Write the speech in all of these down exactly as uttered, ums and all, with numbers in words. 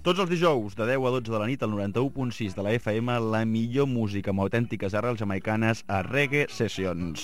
Tots els dijous, de deu a dotze de la nit, al noranta-u punt sis de la F M, la millor música amb autèntiques arrels jamaicanes a Reggae Sessions.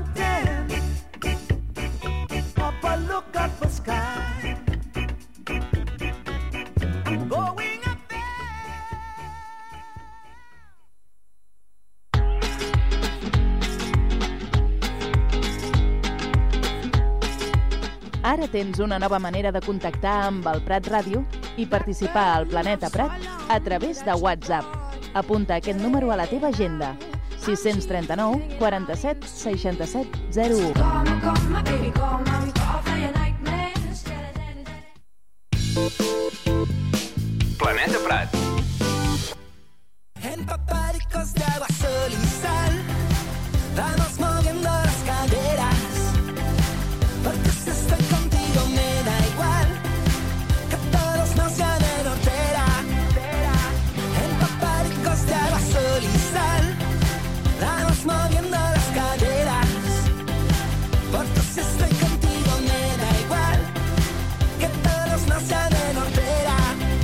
Ara tens una nova manera de contactar amb el Prat Ràdio i participar al Planeta Prat a través de WhatsApp. Apunta aquest número a la teva agenda. sis tres nou, quaranta-set, seixanta-set, zero u. Planeta Prat. Empapáricos de agua, sol y sal, vamos moviendo las caderas, porque si estoy contigo me da igual que todos nos llamen hortera. Empapáricos de agua, sol y sal, vamos moviendo las caderas, porque si estoy contigo me da igual que todos nos llamen hortera.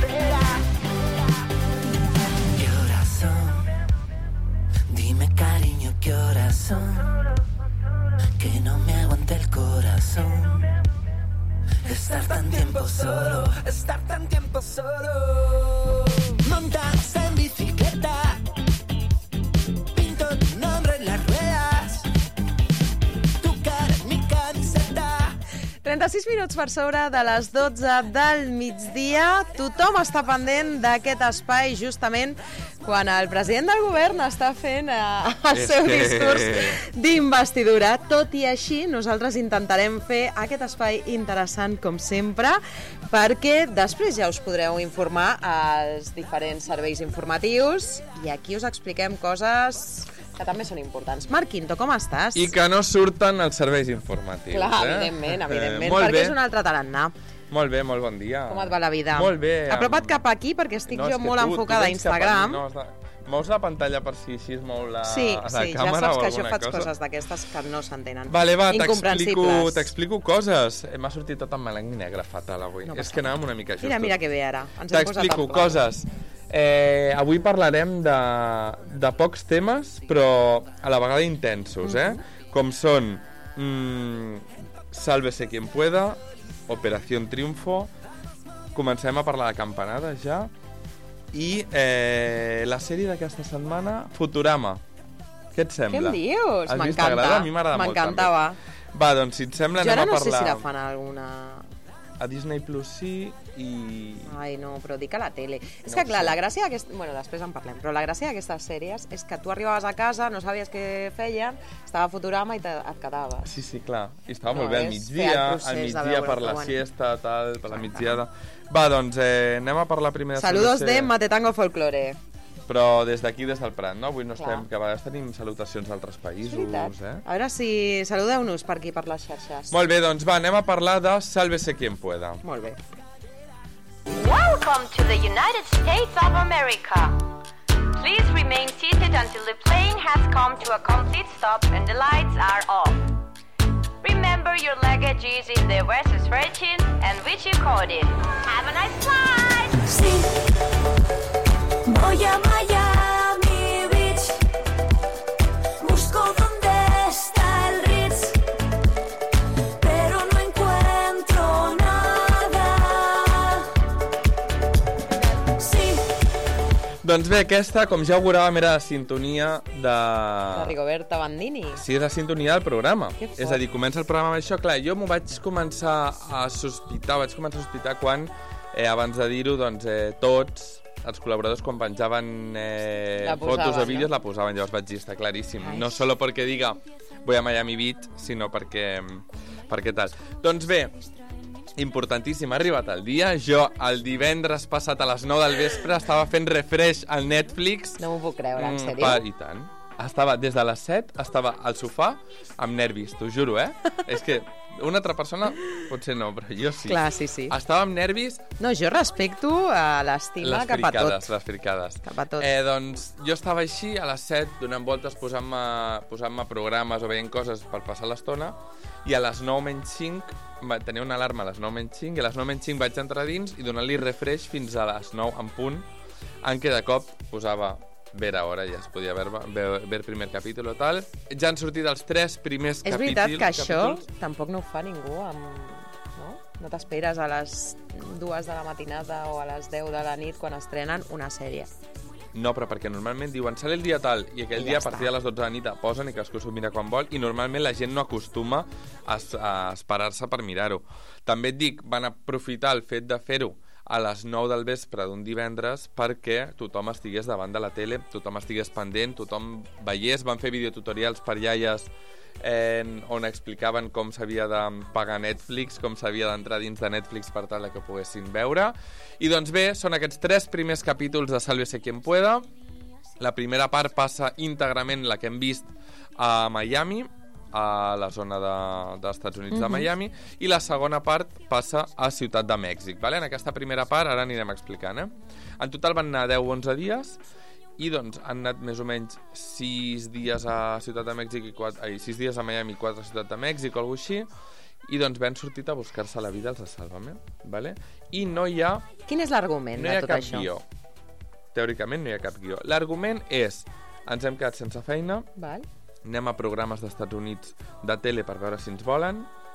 ¿Qué horas son? Dime, cariño, ¿qué horas son? Que no me aguante el corazón. Estar tan tiempo solo, estar tan tiempo solo. Montas en bicicleta, pinto tu nombre en las ruedas, tu cara en mi camiseta. trenta-sis minuts per sobre de les dotze del migdia. Tothom està pendent d'aquest espai justament quan el president del govern està fent eh, el És seu que... discurs d'investidura. Tot i així, nosaltres intentarem fer aquest espai interessant, com sempre, perquè després ja us podreu informar als diferents serveis informatius i aquí us expliquem coses que també són importants. Marc Quinto, com estàs? I que no surten els serveis informatius. Clar, eh? evidentment, evidentment, Eh, molt perquè bé. és un altre tarannà. Molt bé, molt bon dia. Com et va la vida? Molt bé. Apropa't cap aquí perquè estic No, jo és que molt tu- enfocada tu a vens cap Instagram. No, has de... Mous la pantalla per si així es mou la, Sí, la sí, ja càmera saps o que jo alguna faig cosa. coses d'aquestes que no s'entenen. Vale, va, t'explico, Incomprensibles. t'explico coses. Eh, M'ha sortit tot en blanc i negre fatal avui. No és passa que anàvem una mica justos. Mira, mira que bé ara. Ens hem posat T'explico en pla. coses. Eh, avui parlarem de, de pocs temes, però a la vegada intensos, eh? Mhm. Com són mmm, Sálvese quien pueda, Operación Triunfo, comencem a parlar de campanades ja, i eh, la sèrie d'aquesta setmana, Futurama. Què et sembla? Què em dius? Has vist? M'encanta. T'agrada? A mi m'agrada molt, M'encantava. també. Va, doncs, si et sembla, Jo anem ara a no sé parlar... si la fan alguna... A Disney Plus sí, i... Ai, no, però dic a la tele. És No que, ho clar, sé. la gràcia d'aquest... Bueno, després en parlem, però la gràcia d'aquestes sèries és que tu arribaves a casa, no sabies què feien, estava Futurama i te, et quedaves. Sí, sí, clar. I estava No, molt bé al és fer el migdia, procés al de migdia veure, per però la bueno. siesta, tal, per la migdiada. Va, doncs, eh, anem a parlar primer de... Saludos Sálvese- de Matetango Folklore. Però des d'aquí, des del Prat, no? Avui no Clar. estem... Que a vegades tenim salutacions d'altres És països, veritat. eh? A veure si... Saludeu-nos per aquí, per les xarxes. Molt bé, doncs va, anem a parlar de Sálvese quien pueda. Molt bé. Welcome to the United States of America. Please remain seated until the plane has come to a complete stop and the lights are off. Remember your luggage is in the versus virgin and which you coded. Have a nice flight! Sí, voy a Miami Beach, busco dónde está el Ritz, pero no encuentro nada. Sí. Doncs bé, aquesta, com ja auguràvem, era la sintonia de... De Rigoberta Bandini. Sí, és la sintonia del programa. Que fort. És a dir, comença el programa amb això. Clar, jo m'ho vaig començar a sospitar, vaig començar a sospitar quan, eh, abans de dir-ho, doncs, eh, tots els col·laboradors, quan penjaven eh, La posaven, fotos o vídeos, no? la posaven. Llavors vaig dir, està claríssim. Ai. No solo perquè diga voy a Miami Beach, sinó perquè, perquè tal. Doncs bé, importantíssim, ha arribat el dia. Jo, el divendres passat a les nou del vespre, estava fent refresh al Netflix. No m'ho puc creure, en Mm, sèrio? pa, I tant. estava, des de les set, estava al sofà amb nervis, t'ho juro, eh? És que una altra persona, potser no, però jo sí. Clar, sí, sí. Estava amb nervis... No, jo respecto a l'estima cap a tot. Les fricades, Cap a tot. Eh, doncs jo estava així a les set, donant voltes, posant-me posant programes o veient coses per passar l'estona, i a les nou menys cinc, tenia una alarma a les nou menys cinc, i a les nou menys cinc vaig entrar dins i donar-li refresh fins a les nou en punt, en què de cop posava... ver ahora, ja es podia ver, ver, ver primer capítol o tal. Ja han sortit els tres primers és capítols. És veritat que això capítols. tampoc no ho fa ningú. Amb... No, no t'esperes a les dues de la matinada o a les deu de la nit quan estrenen una sèrie. No, però perquè normalment diuen sale el dia tal i aquell I ja dia a partir està. de les dotze de la nit posen i que cadascú s'ho mira quan vol i normalment la gent no acostuma a, a esperar-se per mirar-ho. També et dic, van aprofitar el fet de fer-ho a les nou del vespre d'un divendres perquè tothom estigués davant de la tele, tothom estigués pendent, tothom veiés, van fer videotutorials per iaies eh, on explicaven com s'havia de pagar Netflix, com s'havia d'entrar dins de Netflix per tal que poguessin veure. I doncs bé, són aquests tres primers capítols de Sálvese quien pueda. La primera part passa íntegrament la que hem vist a Miami, a la zona de, dels Estats Units, uh-huh. de Miami, i la segona part passa a Ciutat de Mèxic. Vale? En aquesta primera part ara anirem explicant. Eh? En total van anar deu o onze dies i doncs han anat més o menys sis dies a Ciutat de Mèxic i quatre, ai, sis dies a Miami i quatre a Ciutat de Mèxic o alguna cosa així, i doncs ben sortit a buscar-se la vida els de Sálvame. Vale? I no hi ha... Quin és l'argument no de hi ha tot cap això? guió. Teòricament no hi ha cap guió. L'argument és ens hem quedat sense feina, Val. anem a programes dels Estats Units de tele per veure si ens volen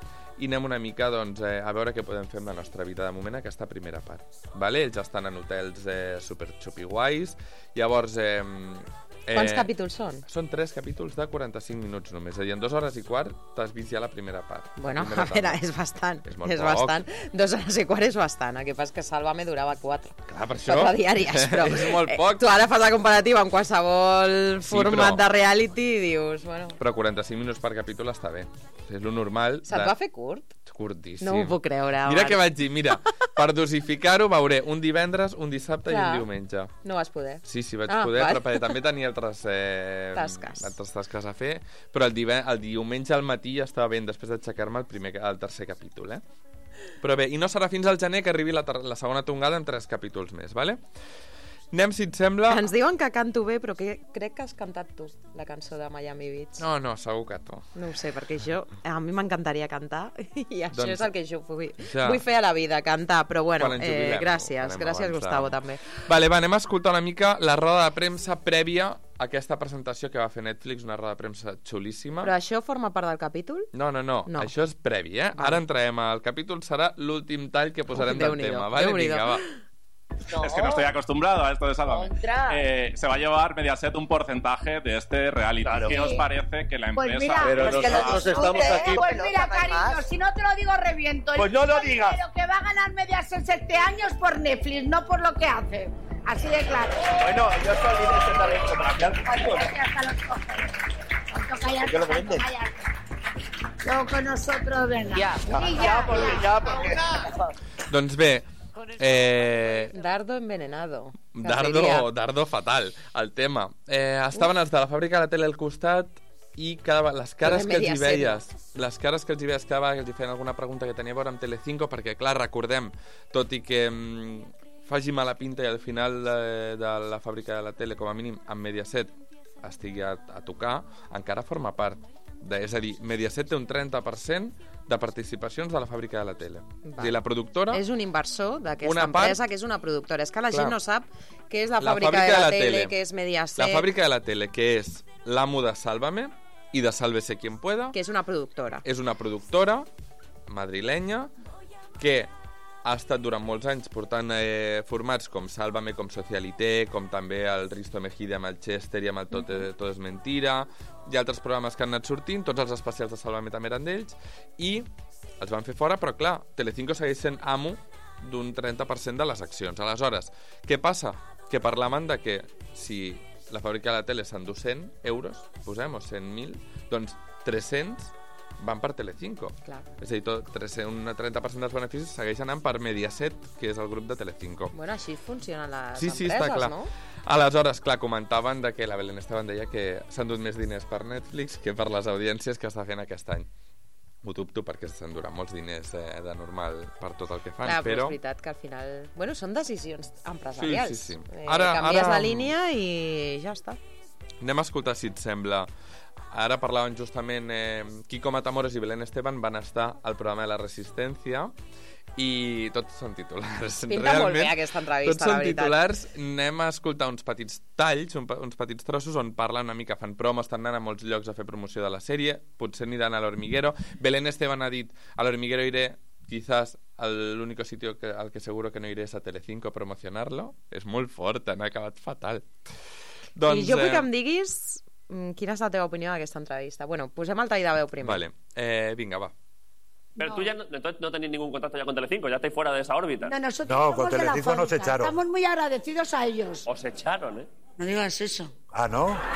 i anem una mica doncs, eh, a veure què podem fer amb la nostra vida de moment aquesta primera part. Vale? Ells estan en hotels eh, super xupiguais, llavors... Eh, eh, Quants capítols són? Són tres capítols de quaranta-cinc minuts només, és a dir, en dues hores i quart t'has vist ja la primera part. Bueno, primera a veure, tarda. és bastant. És molt és poc. bastant. Dos hores i quart és bastant. El que passa és que Sálvame durava quatre. Clar, per això... Quatre diàries, però... és molt poc. Eh, tu ara fas la comparativa amb qualsevol Sí, format però- de reality i dius, bueno... Però quaranta-cinc minuts per capítol està bé. És lo normal. Se't de- va fer curt? Curtíssim. No m'ho puc creure. Mira Marc. què vaig dir, mira, per dosificar-ho veuré un divendres, un dissabte Clar. i un diumenge. No vas poder. Sí, sí, vaig Ah, poder, val. però perquè també tenia altres, eh, Tasques. altres tasques a fer, però el, dive, el diumenge al matí ja estava ben després d'aixecar-me el, primer, el tercer capítol, eh? Però bé, i no serà fins al gener que arribi la, ter la segona tongada amb tres capítols més, vale? Anem, si et sembla... Ens diuen que canto bé, però que crec que has cantat tu, la cançó de Miami Beach. No, no, segur que tu. No ho sé, perquè jo... A mi m'encantaria cantar i això Doncs és el que jo vull, ja. vull fer a la vida, cantar. Però bueno, Quan ens eh, jubilem, gràcies, ho farem gràcies abans de- Gustavo, també. Vale, va, anem a escoltar una mica la roda de premsa prèvia a aquesta presentació que va fer Netflix, una roda de premsa xulíssima. Però això forma part del capítol? No, no, no, No. això és previ, eh? Vale. Ara entrarem al capítol, serà l'últim tall que posarem Ui, del Déu-n'hi-do, tema, ¿vale? Déu-n'hi-do. Vinga, va. Es que no estoy acostumbrado a esto de Sálvame. Contra. Eh, se va a llevar Mediaset un porcentaje de este reality. Claro. ¿Qué os parece que la Pues empresa... mira, Pero pues que nosotros lo estamos disfrute, aquí- ¿eh? Pues mira, No, no hay cariño, más. si no te lo digo, reviento. El Pues no lo único digas. dinero que va a ganar Mediaset este año es por Netflix, no por lo que hace. Así de claro. Bueno, yo estoy en este talento para hablar contigo. Cállate hasta los cojones. Tanto cállate, ¿Por qué lo tanto venden? cállate. Luego con nosotros, venga. Ya. Y Ya, porque ya, porque... Doncs bé, eh, Dardo envenenado. que es dardo, diria. dardo fatal, el tema. Eh, estaven els de la fàbrica de la tele al costat i cada, les cares que els hi Mediaset. veies, les cares que els hi veies cada vegada que els hi feien alguna pregunta que tenia a veure amb Telecinco, perquè, clar, recordem, tot i que mm, faci mala pinta i al final de, de la fàbrica de la tele, com a mínim, amb Mediaset estigui a, a tocar, encara forma part. De, és a dir, Mediaset té un trenta per cent de participacions de la fàbrica de la tele. És a dir, la productora... És un inversor Una d'aquesta part- empresa, que és una productora. És que la Clar. gent no sap què és la, La fàbrica, fàbrica de la, de la tele, tele. què és Mediaset, La fàbrica de la tele, que és l'amo de Sálvame i de Sálvese quien pueda, que és una productora. és una productora madrilenya que ha estat durant molts anys portant eh, formats com Sálvame, com Socialité, com també el Risto Mejide amb el Chester i amb el Tot, eh, Tot és mentira, i altres programes que han anat sortint, tots els especials de Sálvame també eren d'ells, i els van fer fora, però clar, Telecinco segueix sent amo d'un trenta per cent de les accions. Aleshores, què passa? Que parlaven de que si la fàbrica de la tele s'endú cent euros, posem, o cent mil, doncs tres-cents van per Telecinco. Clar. És a dir, tot, un trenta per cent dels beneficis segueix anant per Mediaset, que és el grup de Telecinco. Bueno, així funcionen les Sí, sí, empreses, està clar. no? Aleshores, clar, comentaven de que la Belén Esteban deia que s'han dut més diners per Netflix que per les audiències que està fent aquest any. Ho dubto perquè s'enduran molts diners eh, de normal per tot el que fan, Clar, però... però... és veritat que al final... Bueno, són decisions empresarials. Sí, sí, sí. Eh, Ara, canvies ara... la línia i ja està. Anem a escoltar, si et sembla. Ara parlaven justament... Eh, Kiko Matamoros i Belén Esteban van estar al programa de La Resistencia i tots són titulars. Pinta Realment, molt bé aquesta entrevista, tots són la veritat. titulars. Anem a escoltar uns petits talls, un, uns petits trossos on parlen una mica, fan promo, estan anant a molts llocs a fer promoció de la sèrie, potser aniran a l'Hormiguero. Belén Esteban ha dit, a l'Hormiguero iré, quizás el único sitio que, al que seguro que no iré és a Telecinco a promocionar-lo. És molt fort, han acabat fatal. Doncs, I jo vull que em diguis quina és la teva opinió d'aquesta entrevista. Bueno, posem el tall de veu primer. Vale, eh, vinga, va. Pero no. tú ya no, entonces no tenéis ningún contacto ya con Telecinco, ya estáis fuera de esa órbita. No, nosotros no, somos con de Telecinco la nos echaron. Estamos muy agradecidos a ellos. Os echaron, ¿eh? No digas eso. Ah, ¿no? Bueno,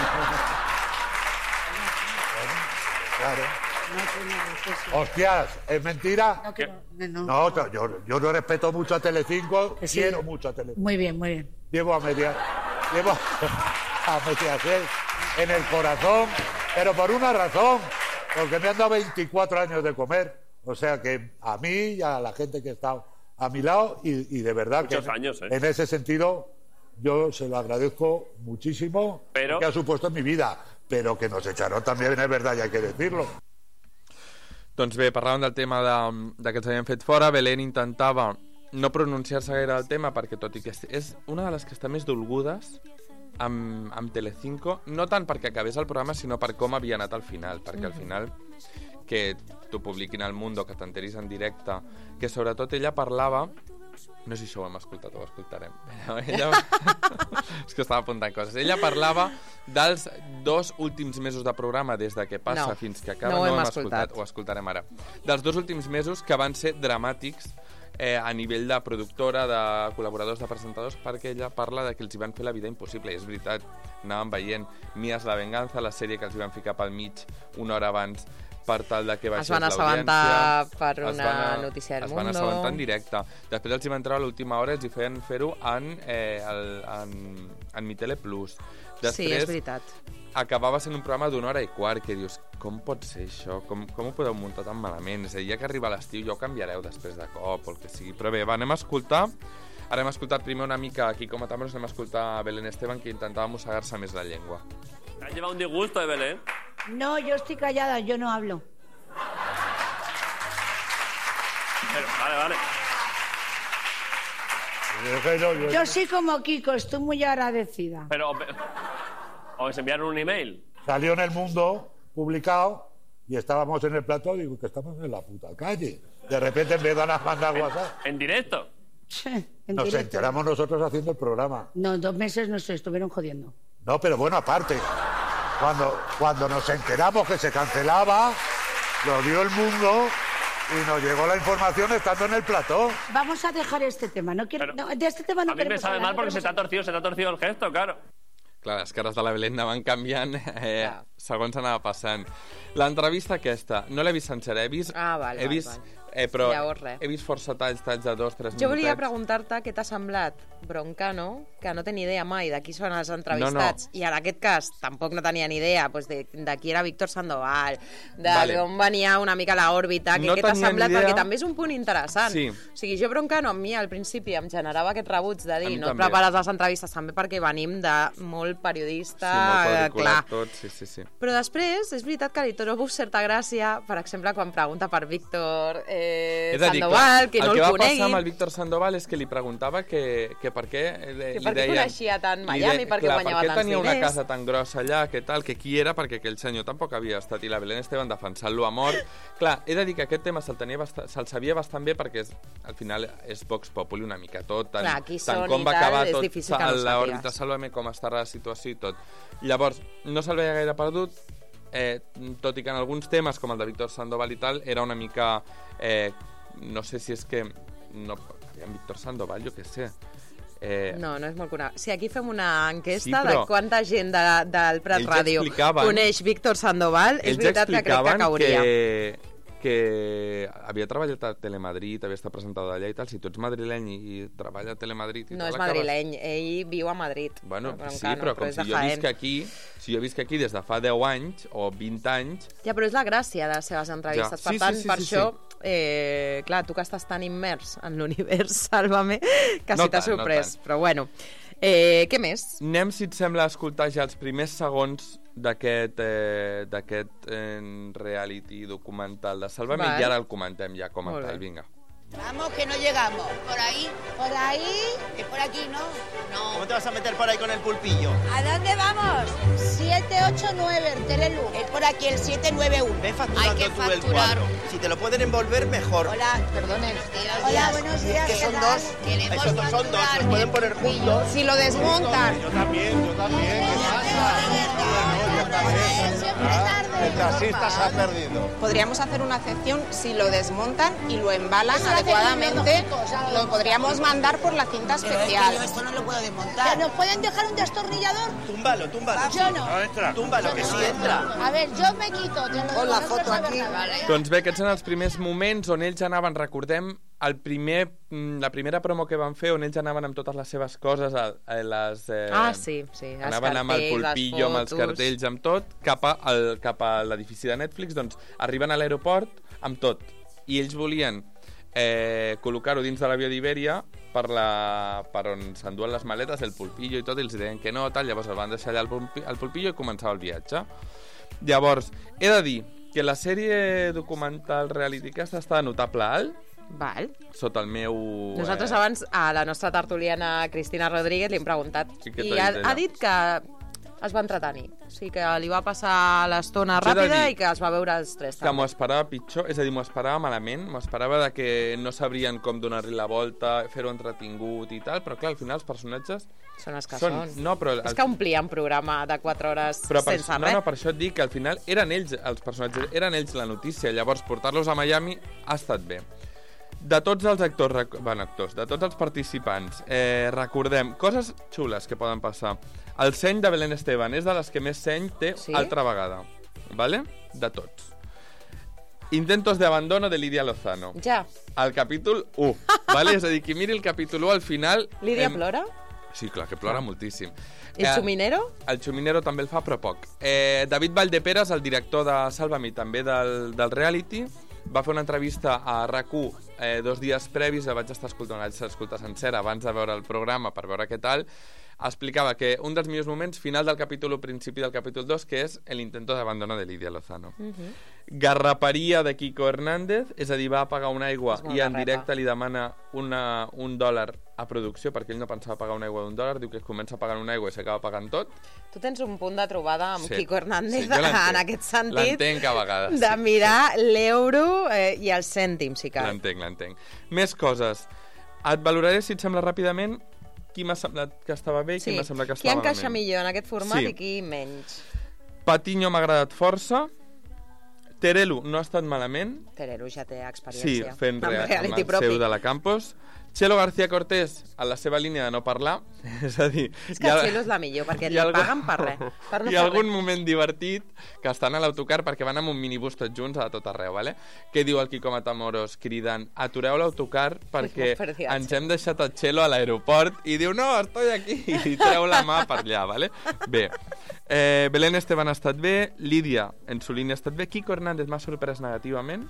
claro. No, Hostias, ¿es mentira? No, que no, no. No, yo, yo no respeto mucho a Telecinco, sí. Quiero mucho a Telecinco. Muy bien, muy bien. Llevo a media, llevo a Mediaset en el corazón, pero por una razón, porque me han dado veinticuatro años de comer, o sea que a mí y a la gente que está a mi lado, y, y de verdad Muchos que años, ¿eh? en ese sentido yo se lo agradezco muchísimo, pero... que ha supuesto en mi vida, pero que nos echaron también, es verdad, y hay que decirlo. Doncs bé, parlàvem del tema de, de que ens havien fet fora. Belén intentava no pronunciar-se gaire del tema perquè, tot i que és una de les que està més dolgudes amb, amb Telecinco, no tant perquè acabés el programa, sinó per com havia anat al final, perquè al final que t'ho publiquin al Mundo, que t'enteris en directe, que sobretot ella parlava, no sé si això ho hem escoltat o ho escoltarem, però ella... és que estava apuntant coses. Ella parlava dels dos últims mesos de programa, des de que passa no, fins que acaba, no ho no hem hem escoltat. escoltat, ho escoltarem ara. Dels dos últims mesos que van ser dramàtics eh, a nivell de productora, de col·laboradors, de presentadors, perquè ella parla de que els hi van fer la vida impossible, i és veritat, anàvem veient Mías la venganza, la sèrie que els hi van ficar pel mig una hora abans per tal de que baixés l'audiència. Es van assabentar per una van, notícia del Mundo. Es Mundo. van assabentar en directe. Després els hi van treure a l'última hora i els hi feien fer-ho en, eh, el, en, en Mi Tele Plus. Després, sí, és veritat. Acabava sent un programa d'una hora i quart, que dius, com pot ser això? Com, com ho podeu muntar tan malament? És a dir, ja que arriba l'estiu ja ho canviareu després de cop o el que sigui. Però bé, va, anem a escoltar. Ara hem escoltat primer una mica aquí com a Matamoros, anem a escoltar a Belén Esteban, que intentava mossegar-se més la llengua. ¿Te has llevado un disgusto de Belén? No, yo estoy callada, yo no hablo. Pero, vale, vale. Yo, yo, yo sí como Kiko, estoy muy agradecida. Pero, ¿os enviaron un email? Salió en El Mundo, publicado, y estábamos en el plató, digo que estamos en la puta calle. De repente me dan a mandar WhatsApp. ¿En directo? Sí, en Nos directo. enteramos nosotros haciendo el programa. No, dos meses no se estuvieron jodiendo. No, pero bueno, aparte, cuando, cuando nos enteramos que se cancelaba, lo dio El Mundo y nos llegó la información estando en el plató. Vamos a dejar este tema. No quiero, Pero, no, de este tema no a mí me queremos sabe hablar, mal porque no se te ha torcido, se te ha torcido el gesto, claro. Clar, les cares de la Belén anaven canviant eh, Clar. segons anava passant. L'entrevista aquesta, no l'he vist sencera, he vist... Ah, val, he val, vist, val. Eh, però Llavors, res. he vist força talls, talls de dos, tres Jo volia minutets. preguntar-te què t'ha semblat Broncano, que no tenia idea mai de qui són els entrevistats, no, no. I en aquest cas tampoc no tenia ni idea pues, de, de qui era Víctor Sandoval, de Vale. d'on venia una mica l'òrbita, que No què t'ha tenia semblat, ni idea. perquè també és un punt interessant. Sí. O sigui, jo Broncano, a mi al principi em generava aquest rebuig de A dir mi no et també. prepares les entrevistes també perquè venim de molt periodista, Sí, molt eh, quadriculat clar. tot, sí, sí, sí. Però després, és veritat que li trobo certa gràcia, per exemple, quan pregunta per Víctor eh, És a dir, Sandoval, clar, que no el el, que va conegui. passar amb el Víctor Sandoval és que li preguntava que, que per què eh, Que li per què deien, coneixia tant li Miami, per què clar, guanyava per què tants tenia una diners. casa tan grossa allà, que tal, que qui era, perquè aquell senyor tampoc havia estat, i la Belén Esteban defensant-lo a mort. Clar, he de dir que aquest tema se'l tenia bastant, se'l sabia bastant bé perquè és, al final és Vox Populi una mica tot, tant, Clar, qui tant són com i va tal, acabar és tot difícil que no l'òrbita sàpigues. Sálvame, com estarà la situació i tot. Llavors, no se'l veia gaire perdut, eh, tot i que en alguns temes, com el de Víctor Sandoval i tal, era una mica... Eh, no sé si és que... No, aviam, Víctor Sandoval, jo què sé... Eh, No, no és molt conegut. Si aquí fem una enquesta Sí, però de quanta gent de, del Prat ells Ràdio explicaven- coneix Víctor Sandoval, és ells veritat que crec que explicaven cauria. que, que havia treballat a Telemadrid, havia estat presentada allà i tal. Si tu ets madrileny i treballa a Telemadrid... I no tal, és madrileny, acabes... ell viu a Madrid. Bueno, però sí, no, però, però com és si jo visc aquí, si jo visc aquí des de fa deu anys o vint anys... Ja, però és la gràcia de les seves entrevistes. Ja. Per Sí, tant, sí, sí, per sí, això, sí. eh, clar, tu que estàs tan immers en l'univers, Sálvame, que No si t'ha tant, no sorprès. tant. Però bueno, eh, què més? Anem, si et sembla, a escoltar ja els primers segons d'aquest eh, d'aquest eh, reality documental de Sálvame Vale. i ara el comentem ja com a Molt tal, bé. vinga. Vamos, que no llegamos. Por ahí, por ahí, que por aquí no. No. ¿Cómo te vas a meter por ahí con el pulpillo? ¿A dónde vamos? siete ocho nueve, el Terelu. Es por aquí, el siete nueve uno. Ve facturando Hay que tú el facturar. cuadro. Si te lo pueden envolver, mejor. Hola, perdonen. Hola, buenos días. Que ¿qué son tal? dos. Queremos Esos dos son dos. facturar Los pueden el poner pulpillo. juntos. Si lo desmontan. Yo también, yo también. ¿Qué pasa? El taxista se ha perdido. Podríamos hacer una excepción si lo desmontan y lo embalan adecuadamente. Lo podríamos mandar por la cinta especial. Esto no lo puedo desmontar. ¿Nos pueden dejar un destornillador? Túmbalo, túmbalo. Yo no. No entra. Túmbalo, que sí entra. A ver, yo me quito. Te lo Pon la digo, no foto quiero saber aquí. nada. Vale. Doncs bé, aquests són els primers moments on ells anaven, recordem, el primer, mm, la primera promo que van fer, on ells anaven amb totes les seves coses, a, a les... Eh, Ah, sí, sí. Els anaven amb el cartells, les pulpillo, amb els fotos. cartells, amb tot, cap a, el, cap a l'edifici de Netflix, doncs arriben a l'aeroport amb tot. I ells volien eh, col·locar-ho dins de l'avió d'Ibèria per, la, per on s'enduen les maletes, el pulpillo i tot, i els deien que no, tal, llavors el van deixar allà el, pulpi, el pulpillo i començava el viatge. Llavors, he de dir que la sèrie documental reality aquesta està a notable alt, Val. sota el meu... Nosaltres eh, abans a la nostra tertuliana Cristina Rodríguez li hem preguntat Sí, què i t'ha ha, dit ella? ha dit que es va entretenir. O sigui, que li va passar l'estona Jo he de ràpida dir i que es va veure els tres. que m'ho esperava pitjor, és a dir, m'ho esperava malament, m'ho esperava de que no sabrien com donar-li la volta, fer-ho entretingut i tal, però clar, al final els personatges... Són els que són. són. No, però És que omplien programa de quatre hores però per, sense no, res. no, per això et dic que al final eren ells, els personatges, eren ells la notícia, llavors portar-los a Miami ha estat bé. De tots els actors, rec- bueno, actors, de tots els participants, eh, recordem coses xules que poden passar. El seny de Belén Esteban és de les que més seny té Sí? altra vegada, ¿vale? De tots. Intentos de abandono de Lídia Lozano. Ja. El capítol u, ¿vale? És a dir, qui miri el capítol u al final... Lídia em- plora? Sí, clar, que plora moltíssim. I el Xuminero? El Xuminero també el fa, però poc. Eh, David Valldeperes, el director de Sálvame i també del, del reality, va fer una entrevista a RAC u eh, dos dies previs, la vaig estar escoltant, la vaig escoltar sencera abans de veure el programa per veure què tal. Explicava que un dels millors moments, final del capítol u, principi del capítol dos, que és l'intento d'abandono de Lídia Lozano. Uh -huh. Garraparia de Kiko Hernández, és a dir, va pagar una aigua És molt i en garrepa. directe li demana una, un dòlar a producció, perquè ell no pensava pagar una aigua d'un dòlar, diu que comença pagant una aigua i s'acaba pagant tot. Tu tens un punt de trobada amb Sí. Kiko Hernández Sí, jo l'entenc. en aquest sentit. L'entenc a vegades. De mirar l'euro eh, i el cèntim, si cal. L'entenc, l'entenc. Més coses. Et valoraré, si et sembla ràpidament, qui m'ha semblat que estava bé i Sí. qui m'ha semblat que Qui estava encaixa malament. millor en aquest format Sí. i qui menys? Patiño m'ha agradat força. Terelu no ha estat malament. Terelu ja té Sí, experiència. fent amb rea- reality amb el propi. seu de la Campos. Chelo García Cortés, a la seva línia de no parlar. És a dir... És que el Chelo és la millor, perquè li paguen per res. Per no Hi fer ha algun res. moment divertit que estan a l'autocar perquè van amb un minibús tots junts a tot arreu, ¿vale? Què diu el Quico Matamoros cridant atureu l'autocar perquè Pues molt ens hem deixat el Chelo a l'aeroport i diu no, estoy aquí i treu la mà per allà, ¿vale? Bé, eh, Belén Esteban ha estat bé, Lídia en su línia ha estat bé, Kiko Hernández m'ha sorprès negativament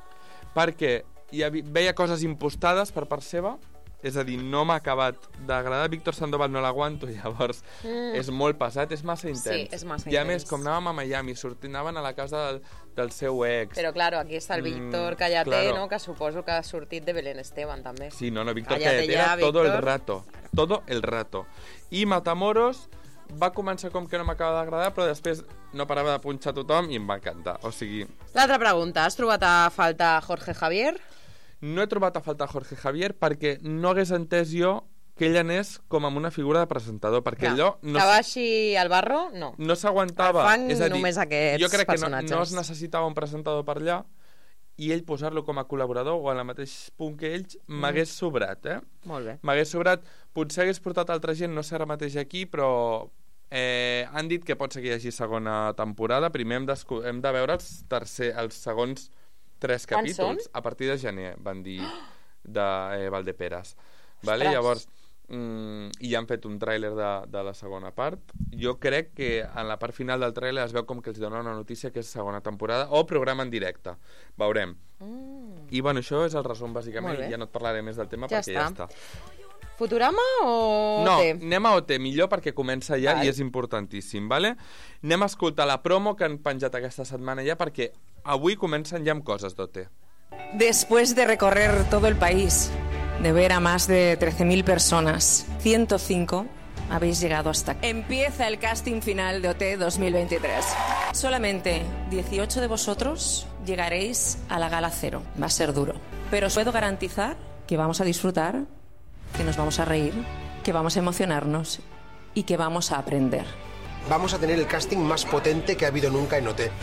perquè hi havia, veia coses impostades per part seva, és a dir, no m'ha acabat d'agradar. Víctor Sandoval no l'aguanto, llavors Mm. és molt pesat, és massa intens. Sí, és massa I a intens. més, com anàvem a Miami, sortint, anaven a la casa del, del seu ex. Però, claro, aquí està el Víctor Mm, Callaté, claro. no? Que suposo que ha sortit de Belén Esteban, també. Sí, no, no, Víctor Cállate Callaté ya, era todo el Víctor. rato. Todo el rato. I Matamoros va començar com que no m'acaba d'agradar, però després no parava de punxar tothom i em va encantar. O sigui, L'altra pregunta, has trobat a falta Jorge Javier? no he trobat a faltar Jorge Javier perquè no hagués entès jo que ell anés com amb una figura de presentador, perquè Clar, allò no, que baixi al barro, no. no s'aguantava. El fan És a dir, només aquests jo crec que no, personatges. no es necessitava un presentador per allà i ell posar-lo com a col·laborador o al mateix punt que ells m'hagués sobrat, eh? Molt bé. M'hagués sobrat. Potser hagués portat altra gent, no sé ara mateix aquí, però eh, han dit que pot ser que hi hagi segona temporada. Primer hem, hem de veure els, tercer, els segons tres Quan capítols. són? A partir de gener, van dir, de eh, Valdeperes. Vale? Llavors, mm, i ja han fet un tràiler de, de la segona part. Jo crec que en la part final del tràiler es veu com que els donen una notícia que és segona temporada o programa en directe. Veurem. Mm. I bueno, això és el resum, bàsicament. Ja no et parlaré més del tema ja perquè està. ja està. Futurama o no, O T? anem a O T, millor perquè comença ja Val. i és importantíssim, vale? Anem a escoltar la promo que han penjat aquesta setmana ja perquè avui comencen ja amb coses d'O T. Después de recorrer todo el país, de ver a más de trece mil personas, ciento cinco habéis llegado hasta aquí. Empieza el casting final de O T dos mil veintitrés. Solamente dieciocho de vosotros llegaréis a la gala cero. Va a ser duro. Pero os puedo garantizar que vamos a disfrutar, que nos vamos a reír, que vamos a emocionarnos y que vamos a aprender. Vamos a tener el casting más potente que ha habido nunca en O T.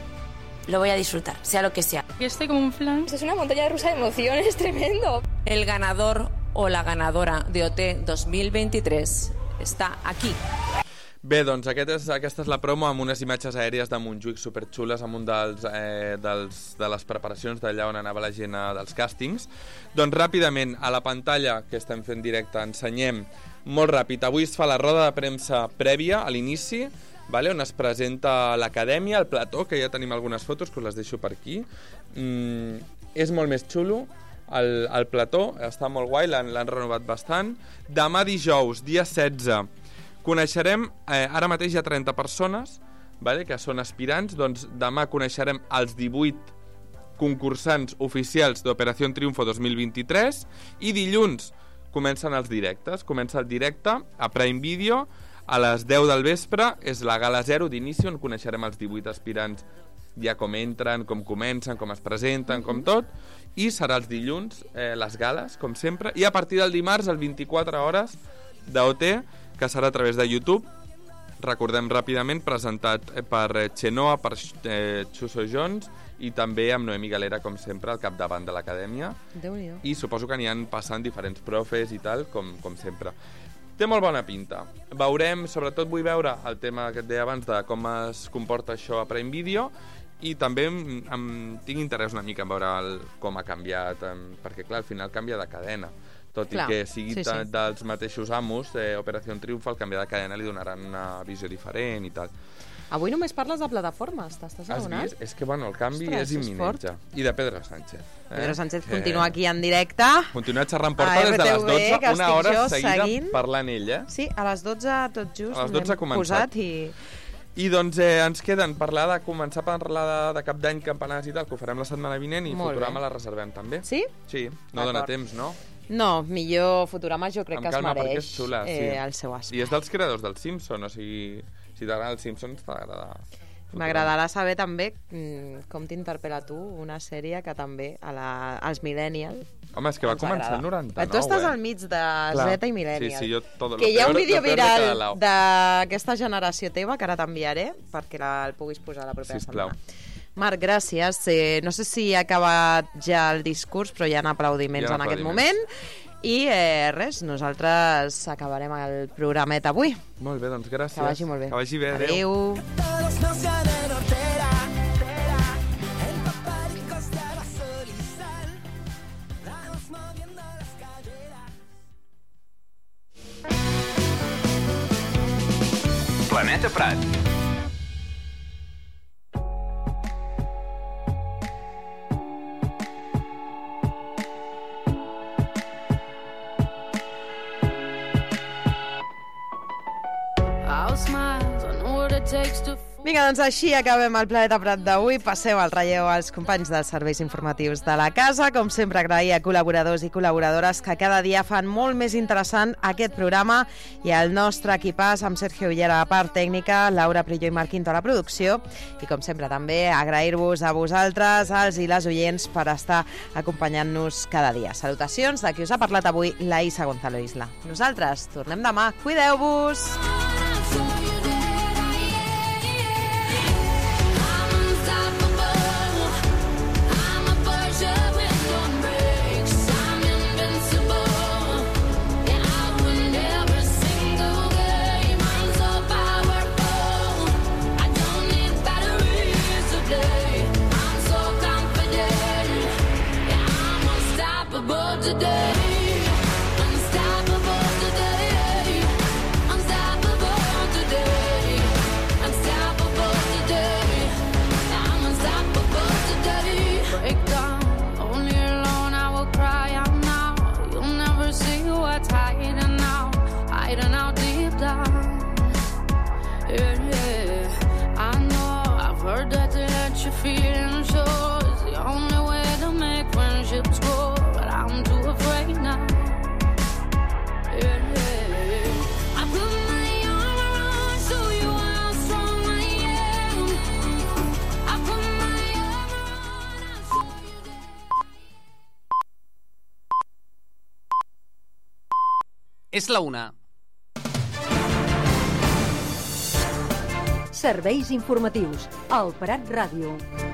Lo voy a disfrutar, sea lo que sea. Yo estoy como un flan. Es una montaña rusa de emociones, tremendo. El ganador o la ganadora de O T dos mil veintitrés està aquí. Bé, doncs aquest és, aquesta és la promo amb unes imatges aèries de Montjuïc superxules amb un dels, eh, dels, de les preparacions d'allà on anava la gent a, dels càstings. Doncs ràpidament, a la pantalla que estem fent directe, ensenyem molt ràpid. Avui es fa la roda de premsa prèvia a l'inici, vale, on es presenta l'acadèmia, el plató, que ja tenim algunes fotos, que us les deixo per aquí. Mm, és molt més xulo. El, el plató està molt guai, l'han renovat bastant. Demà dijous, dia setze, coneixerem, eh, ara mateix hi ha trenta persones, vale, que són aspirants, doncs demà coneixerem els divuit concursants oficials d'Operació Triunfo dos mil vint-i-tres i dilluns comencen els directes. Comença el directe a Prime Video a les deu del vespre, és la gala zero d'inici on coneixerem els divuit aspirants ja com entren, com comencen, com es presenten, com tot, i serà els dilluns, eh, les gales, com sempre, i a partir del dimarts, el vint-i-quatre hores d'O T, que serà a través de YouTube, recordem ràpidament, presentat per Xenoa, per eh, Xuso Jones, i també amb Noemi Galera, com sempre, al capdavant de l'acadèmia. Déu-n'hi-do. I suposo que n'hi han passant diferents profes i tal, com, com sempre. Té molt bona pinta. Veurem, sobretot vull veure el tema que et deia abans de com es comporta això a Prime Video, i també em, em, tinc interès una mica en veure el, com ha canviat, em, perquè clar, al final canvia de cadena. Tot clar, i que sigui sí, sí. dels mateixos amos, eh, Operació Triunfo, al canviar de cadena li donaran una visió diferent i tal. Avui només parles de plataformes, t'estàs adonant? És que, bueno, el canvi Ostres, és imminent ja. I de Pedro Sánchez. Eh? Pedro Sánchez que... continua aquí en directe. Continua xerrant porta des de les dotze, una hora seguida seguint. Parlant ell, eh? Sí, a les dotze tot just a les dotze l'hem posat i... I doncs eh, ens queden parlar de començar a parlar de, de cap d'any, campanades i tal, que ho farem la setmana vinent i Molt Futurama bé. La reservem també. Sí? Sí, no dona temps, no? No, millor Futurama jo crec amb que es calma, mereix és xula, sí. eh, el seu espai. I és dels creadors del Simpson, o sigui, si t'agrada els Simpsons t'agrada. M'agradarà saber també mm, com t'interpel·la tu una sèrie que també a la, als millennials. Home, és que va començar el noranta-nou, tu estàs eh? al mig de Clar. Z i millennials. Sí, sí, jo todo que hi ha un peor, vídeo viral d'aquesta generació teva que ara t'enviaré perquè la, el puguis posar la propera Sisplau. setmana. Marc, gràcies. Eh, no sé si ha acabat ja el discurs, però hi ha aplaudiments ha en aquest aplaudiments. moment. I eh, res, nosaltres acabarem el programet avui. Molt bé, doncs gràcies. Que vagi molt bé. Que vagi bé, adéu. Planeta Prat. Vinga, doncs així acabem el Planeta Prat d'avui. Passeu el relleu als companys dels serveis informatius de la casa. Com sempre, agrair a col·laboradors i col·laboradores que cada dia fan molt més interessant aquest programa i al nostre equipàs amb Sergio Ullera a la part tècnica, Laura Prillo i Marc Quinto a la producció. I com sempre també agrair-vos a vosaltres, als i les oients, per estar acompanyant-nos cada dia. Salutacions de qui us ha parlat avui, la Isa Gonzalo Isla. Nosaltres tornem demà. Cuideu-vos! Yeah. hiding out deep down. Yeah, yeah. I know I've heard that to let your feelings show is the only way to make friendships grow, but I'm too afraid now. Yeah, yeah. I put my arm around, show you how strong I am. I put my arm around, I'll show you that. És la una. Serveis informatius. El Prat Ràdio.